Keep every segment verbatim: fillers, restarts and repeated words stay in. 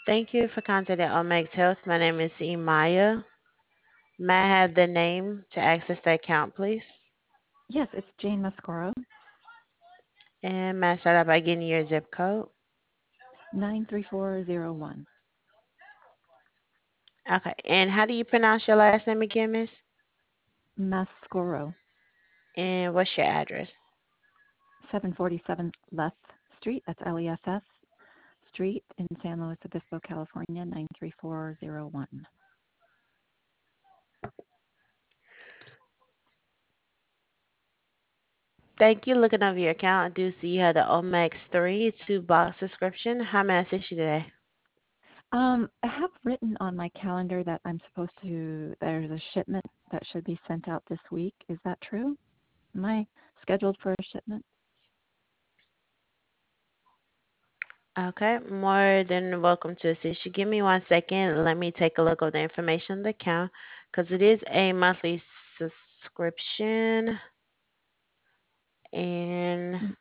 Thank you for contacting Omex Health. My name is Imaya. May I have the name to access the account, please? Yes, it's Jane Mascaro, And may I start out by getting your zip code? nine three four zero one. Okay. And how do you pronounce your last name again, miss? Mascaro, And what's your address? seven forty-seven Less Street, that's L E S S Street in San Luis Obispo, California, nine three four zero one. Thank you. Looking over your account, I do see you have the Omex three two box subscription. How may I assist you today? Um, I have written on my calendar that I'm supposed to, there's a shipment that should be sent out this week. Is that true? Am I scheduled for a shipment? Okay, more than welcome to assist you. Give me one second. Let me take a look at the information on the account because it is a monthly subscription. And Mm.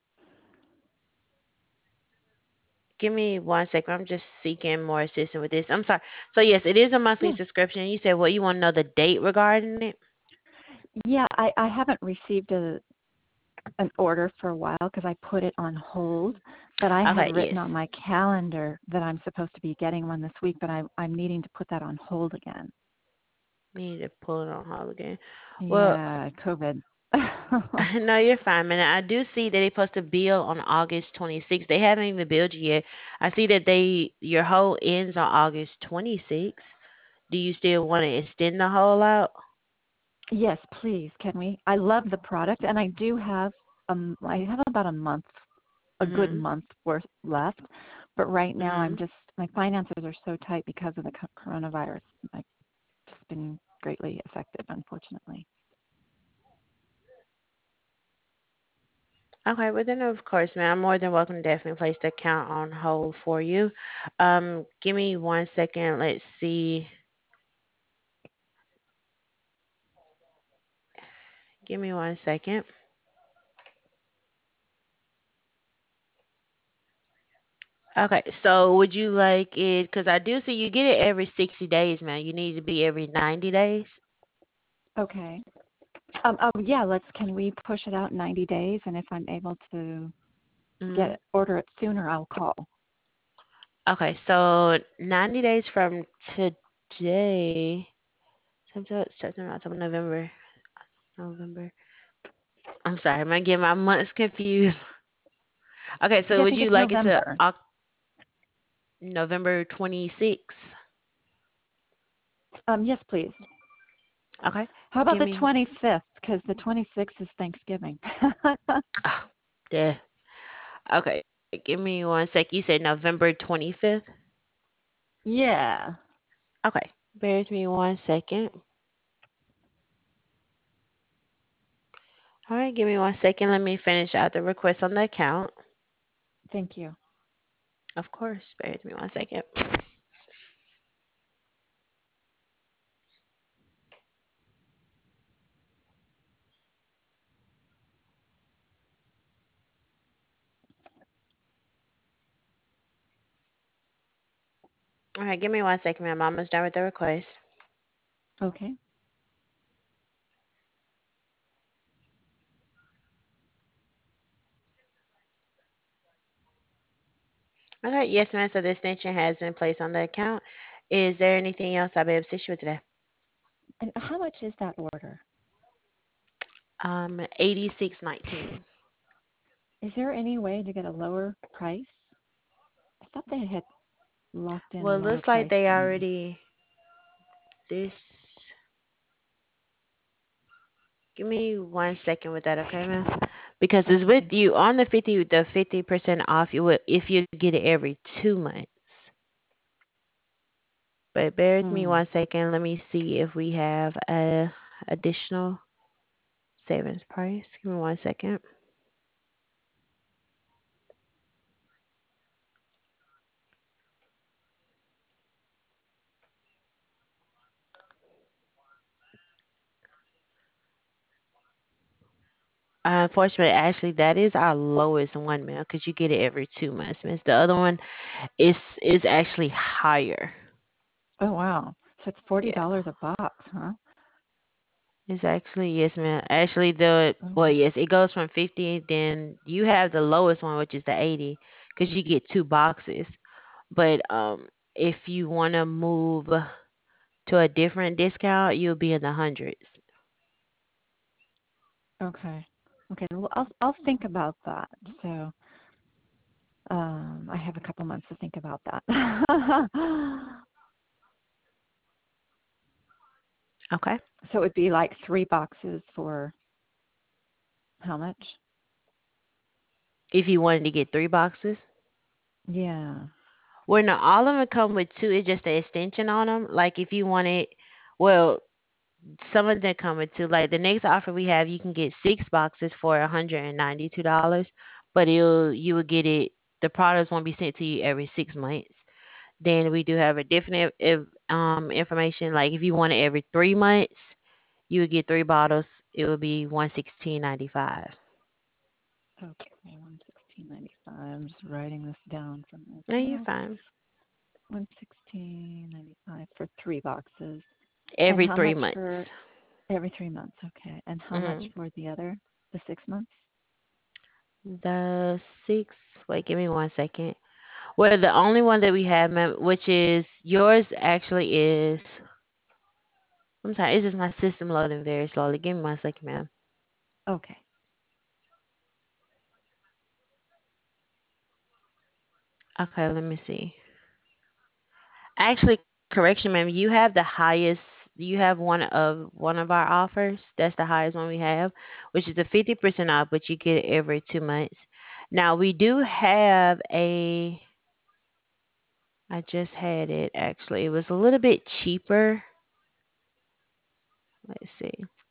give me one second. I'm just seeking more assistance with this. I'm sorry. So yes, it is a monthly Yeah. subscription. You said what you want to know the date regarding it? Yeah, I, I haven't received a, an order for a while because I put it on hold. But I had Okay, written on yes. my calendar that I'm supposed to be getting one this week, but I, I'm needing to put that on hold again. Need to pull it on hold again. Well, Yeah, COVID. no, you're fine, man. I do see that they supposed to bill on August twenty-sixth. They haven't even billed you yet. I see that they your hold ends on August twenty-sixth. Do you still want to extend the hold out? Yes, please. Can we? I love the product, and I do have um, I have about a month, a good Mhm. month worth left. But right now, I'm Mhm. just my finances are so tight because of the co- coronavirus. I've just been greatly affected, unfortunately. Okay, well then of course, man, I'm more than welcome to definitely place the account on hold for you. Um, give me one second. Let's see. Give me one second. Okay, so would you like it? Because I do see you get it every sixty days, man. You need to be every ninety days. Okay. Um, oh yeah, let's. Can we push it out ninety days? And if I'm able to Mhm. get order it sooner, I'll call. Okay, so ninety days from today, September, September, October, November, November. I'm sorry, am I getting my months confused? Okay, so Yeah, I would think you it's like it to November. Oc- November twenty-sixth? Um, yes, please. Okay, How about give the me. twenty-fifth? Because the twenty-sixth is Thanksgiving. Oh, yeah. Okay, give me one sec. You said November twenty-fifth? Yeah. Okay, bear with me one second. All right, give me one second. Let me finish out the request on the account. Thank you. Of course, bear with me one second. All right, give me one second, ma'am. I'm almost done with the request. Okay. Okay, yes, ma'am. So the extension has been placed on the account. Is there anything else I'll be able to assist you with today? And how much is that order? Um, eighty-six nineteen. Is there any way to get a lower price? I thought they had locked in a Well, it lower looks like price they for me. already this. Give me one second with that, okay, ma'am? Because it's with Okay. you on the fifty, the fifty percent off. You would if you get it every two months. But bear with me Mm. one second. Let me see if we have a additional savings price. Give me one second. Unfortunately, actually, that is our lowest one, ma'am, because you get it every two months, miss. The other one is is actually higher. Oh wow. So it's forty Yeah, dollars a box, huh? it's actually yes, ma'am. Actually, the Oh well, wow. yes, it goes from fifty. Then you have the lowest one, which is the eighty, because you get two boxes. But um, if you want to move to a different discount, you'll be in the hundreds. Okay. Okay. Well, I'll I'll think about that. So um, I have a couple months to think about that. Okay. So it would be like three boxes for how much? If you wanted to get three boxes, Yeah. well, no, all of them come with two. It's just the extension on them. Like if you wanted, well, some of them come with two. Like the next offer we have, you can get six boxes for one hundred and ninety-two dollars, but you'll you will get it. The products won't be sent to you every six months. Then we do have a different if, um information. Like if you want it every three months, you would get three bottles. It would be one sixteen ninety five. Okay. One sixteen ninety five. I'm just writing this down from No, my you're notes. fine. One sixteen ninety five for three boxes. And Every how three much for months. every three months? Okay. And how much hmm for the other, the six months? The six. Wait, give me one second. Well, the only one that we have, ma'am, which is yours, actually is. I'm sorry, it's just my system loading very slowly. Give me one second, ma'am. Okay. Okay, let me see. Actually, correction, ma'am. You have the highest. You have one of one of our offers. That's the highest one we have, which is the fifty percent off, but you get it every two months. Now we do have a. I just had it actually. It was a little bit cheaper. Let's see.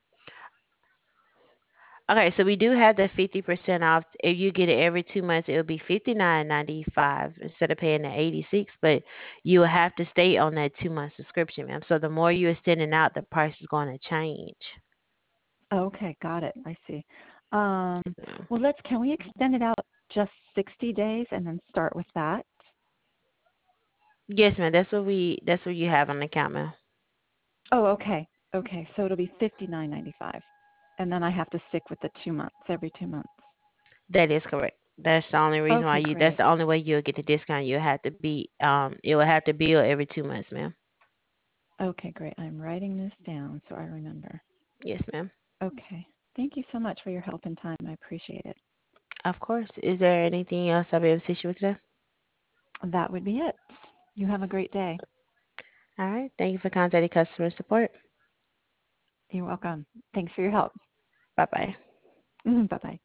Okay, so we do have the fifty percent off. If you get it every two months, it'll be fifty-nine ninety-five instead of paying the eighty-six, but you will have to stay on that two month subscription, ma'am. So the more you're extending out, the price is going to change. Okay, got it. I see. Um, Yes, ma'am. well, let's, can we extend it out just sixty days and then start with that? Yes, ma'am. That's what we that's what you have on the account, ma'am. Oh, okay. Okay, so it'll be fifty-nine ninety-five. And then I have to stick with the two months, every two months. That is correct. That's the only reason why Okay, you that's great. the only way you'll get the discount. You'll have to be um it will have to bill every two months, ma'am. Okay, great. I'm writing this down so I remember. Yes, ma'am. Okay. Thank you so much for your help and time. I appreciate it. Of course. Is there anything else I'll be able to assist you with today? That would be it. You have a great day. All right. Thank you for contacting customer support. You're welcome. Thanks for your help. Bye bye. Bye bye.